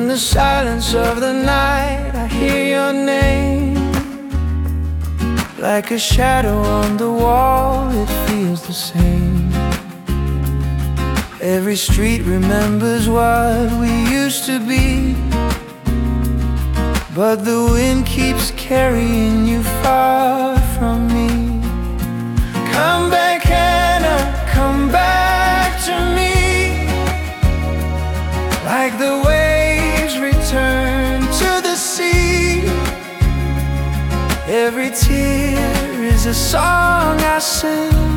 the silence of the night, I hear your name. Like a shadow on the wall, it feels the same. Every street remembers what we used to be, but the wind keeps carrying you far from me. Come back, Hannah, come back to me. Like the waves return to the sea, every tear is a song I sing,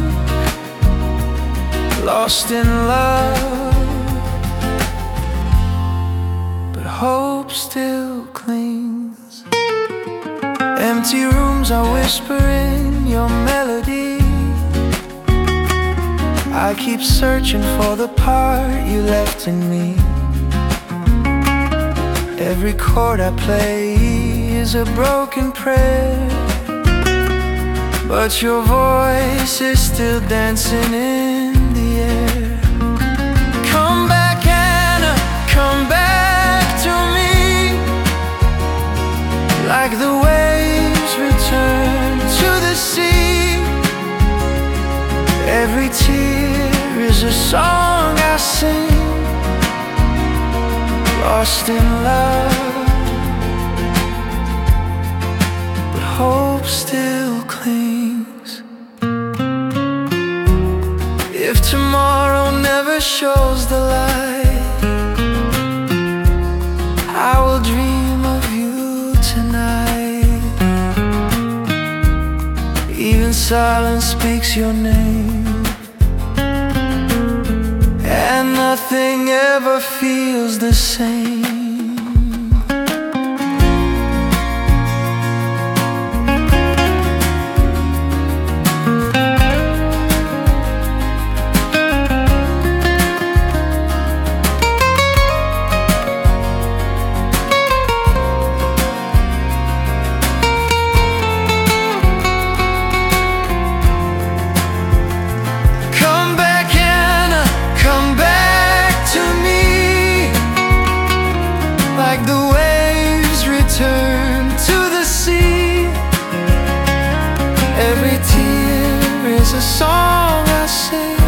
lost in love, but hope still clings. Empty rooms are whispering your melody. I keep searching for the part you left in me. Every chord I play is a broken prayer, but your voice is still dancing in the air. Come back, Hannah, come back to me. Like the waves return to the sea, every tear is a song I sing, lost in love, but hope still clings. If tomorrow never shows the light, I will dream of you tonight. Even silence speaks your name, and nothing ever feels the same. Like the waves return to the sea, every tear is a song I sing,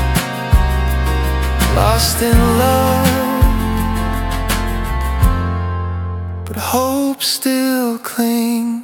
lost in love, but hope still clings.